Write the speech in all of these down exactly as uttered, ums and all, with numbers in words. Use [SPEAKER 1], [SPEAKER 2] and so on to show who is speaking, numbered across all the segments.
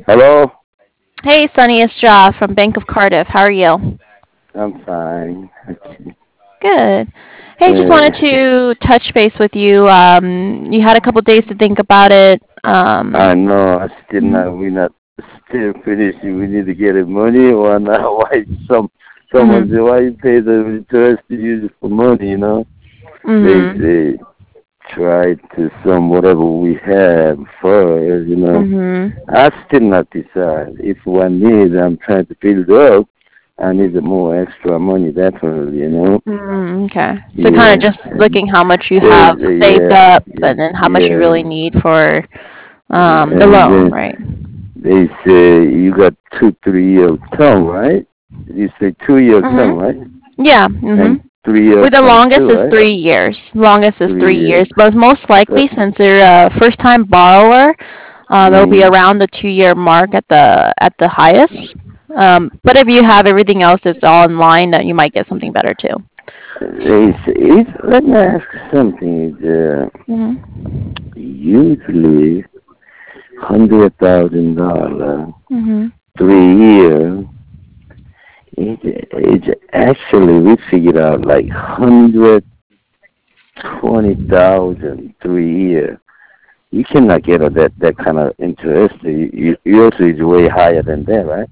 [SPEAKER 1] Hello?
[SPEAKER 2] Hey, Sunny, it's Ja from Bank of Cardiff. How are you?
[SPEAKER 1] I'm fine. Okay.
[SPEAKER 2] Good. Hey, just wanted
[SPEAKER 1] Uh,
[SPEAKER 2] to touch base with you. Um, you had a couple days to think about it. Um,
[SPEAKER 1] I know I still
[SPEAKER 2] mhm,
[SPEAKER 1] not we not still finishing. We need to get the money or not. Why some someone say
[SPEAKER 2] mhm,
[SPEAKER 1] why you pay the interest to use it for money, you know? They
[SPEAKER 2] mhm,
[SPEAKER 1] say try to sum whatever we have first, you know.
[SPEAKER 2] mhm,
[SPEAKER 1] I still not decide. If one needs I'm trying to build up, I need more extra money definitely, you know.
[SPEAKER 2] mm, okay. So kind of
[SPEAKER 1] Yeah.
[SPEAKER 2] just looking how much you
[SPEAKER 1] There's,
[SPEAKER 2] have
[SPEAKER 1] uh,
[SPEAKER 2] saved
[SPEAKER 1] yeah,
[SPEAKER 2] up,
[SPEAKER 1] yeah,
[SPEAKER 2] and then how much you really
[SPEAKER 1] yeah.
[SPEAKER 2] need for um the
[SPEAKER 1] And
[SPEAKER 2] loan,
[SPEAKER 1] then
[SPEAKER 2] right?
[SPEAKER 1] they say you got two, three year term, right? You say two year term,
[SPEAKER 2] Mhm.
[SPEAKER 1] right?
[SPEAKER 2] Yeah.
[SPEAKER 1] And
[SPEAKER 2] Mhm.
[SPEAKER 1] three year
[SPEAKER 2] With the
[SPEAKER 1] term
[SPEAKER 2] longest
[SPEAKER 1] too,
[SPEAKER 2] is
[SPEAKER 1] right?
[SPEAKER 2] three years. Longest is
[SPEAKER 1] Three
[SPEAKER 2] three
[SPEAKER 1] years.
[SPEAKER 2] years, but most likely,
[SPEAKER 1] But,
[SPEAKER 2] since they're a first-time borrower, um, it'll be
[SPEAKER 1] mm,
[SPEAKER 2] around the two-year mark at the at the highest. Um, but if you have everything else that's all in line, then you might get something better too.
[SPEAKER 1] they say, it's, let me ask you something. Uh,
[SPEAKER 2] Mhm.
[SPEAKER 1] usually, hundred thousand dollar,
[SPEAKER 2] Mhm.
[SPEAKER 1] three year. It, it's actually we figured out like hundred twenty thousand three year. You cannot get a, that that kind of interest. You, you, yours is way higher than that, right?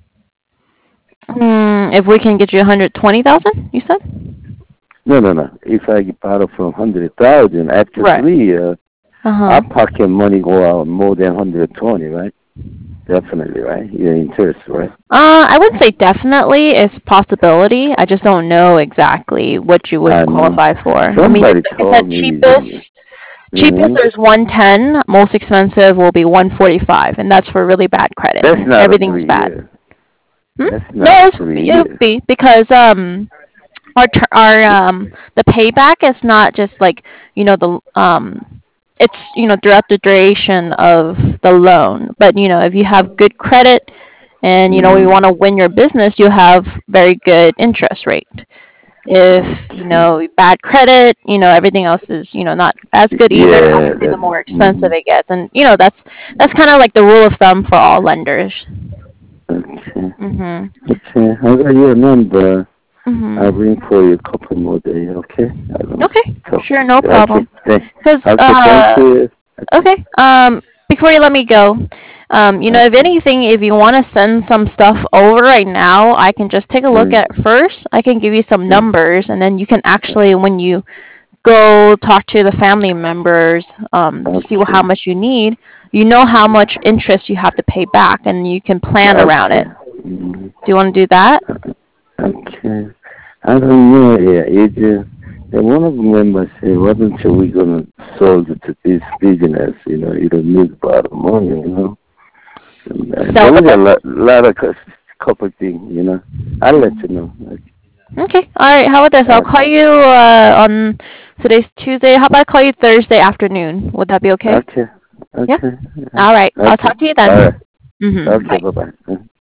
[SPEAKER 2] Mm, if we can get you one hundred twenty thousand, you said?
[SPEAKER 1] No, no, no. If I borrow from hundred thousand after
[SPEAKER 2] Right.
[SPEAKER 1] three years,
[SPEAKER 2] Uh
[SPEAKER 1] our
[SPEAKER 2] huh.
[SPEAKER 1] pocket money go out more than hundred twenty, right? Definitely, right? Your interest, right?
[SPEAKER 2] Uh, I wouldn't say definitely. It's a possibility. I just don't know exactly what you would
[SPEAKER 1] I know.
[SPEAKER 2] qualify for. I mean,
[SPEAKER 1] Somebody
[SPEAKER 2] like I said,
[SPEAKER 1] told me.
[SPEAKER 2] cheapest cheapest
[SPEAKER 1] Mm-hmm.
[SPEAKER 2] there's one ten. Most expensive will be one forty-five, and that's for really bad credit.
[SPEAKER 1] That's not a
[SPEAKER 2] Everything's
[SPEAKER 1] three
[SPEAKER 2] bad.
[SPEAKER 1] year.
[SPEAKER 2] Hmm?
[SPEAKER 1] That's
[SPEAKER 2] No,
[SPEAKER 1] not a
[SPEAKER 2] it's,
[SPEAKER 1] three
[SPEAKER 2] it would
[SPEAKER 1] year.
[SPEAKER 2] be because um our ter- our um the payback is not just like you know the um it's you know throughout the duration of the loan, but you know if you have good credit and you know we
[SPEAKER 1] Mm-hmm.
[SPEAKER 2] want to win your business, you have very good interest rate. If you
[SPEAKER 1] Okay.
[SPEAKER 2] know bad credit, you know everything else is you know not as good either.
[SPEAKER 1] Yeah.
[SPEAKER 2] Obviously, the
[SPEAKER 1] That.
[SPEAKER 2] more expensive
[SPEAKER 1] Mm-hmm.
[SPEAKER 2] it gets, and you know that's that's kind of like the rule of thumb for all lenders.
[SPEAKER 1] Okay.
[SPEAKER 2] Mhm.
[SPEAKER 1] Okay. I got your number. I'll
[SPEAKER 2] Mhm.
[SPEAKER 1] ring for you a couple more days, okay? I don't
[SPEAKER 2] Okay.
[SPEAKER 1] talk.
[SPEAKER 2] Sure, no
[SPEAKER 1] Okay,
[SPEAKER 2] problem.
[SPEAKER 1] thank,
[SPEAKER 2] Cause
[SPEAKER 1] okay, thank
[SPEAKER 2] uh
[SPEAKER 1] you. Okay,
[SPEAKER 2] okay. Um, before you let me go, um, you know, if
[SPEAKER 1] okay.
[SPEAKER 2] anything, if you want to send some stuff over right now, I can just take a look
[SPEAKER 1] Mm,
[SPEAKER 2] at it first. I can give you some
[SPEAKER 1] mm,
[SPEAKER 2] numbers, and then you can actually, when you go talk to the family members, um, to see wh- how
[SPEAKER 1] okay,
[SPEAKER 2] much you need, you know how much interest you have to pay back, and you can plan around
[SPEAKER 1] okay.
[SPEAKER 2] it.
[SPEAKER 1] Mm,
[SPEAKER 2] Do you want to do that?
[SPEAKER 1] okay. I don't know, yeah, it just, and one of the members said, why don't you, we gonna sold it to this business, you know, you don't need a lot of money, you know? And, uh,
[SPEAKER 2] Sell
[SPEAKER 1] there was a
[SPEAKER 2] it.
[SPEAKER 1] lot, lot of cou- couple things, you know? I'll let you know.
[SPEAKER 2] Okay. All right. How about this? I'll call
[SPEAKER 1] Okay,
[SPEAKER 2] you uh, on today's Tuesday. How about I call you Thursday afternoon? Would that be okay?
[SPEAKER 1] okay,
[SPEAKER 2] Yeah.
[SPEAKER 1] okay,
[SPEAKER 2] All right. I'll
[SPEAKER 1] okay.
[SPEAKER 2] talk to you
[SPEAKER 1] All right.
[SPEAKER 2] then. Mm-hmm.
[SPEAKER 1] Okay,
[SPEAKER 2] Bye.
[SPEAKER 1] bye-bye.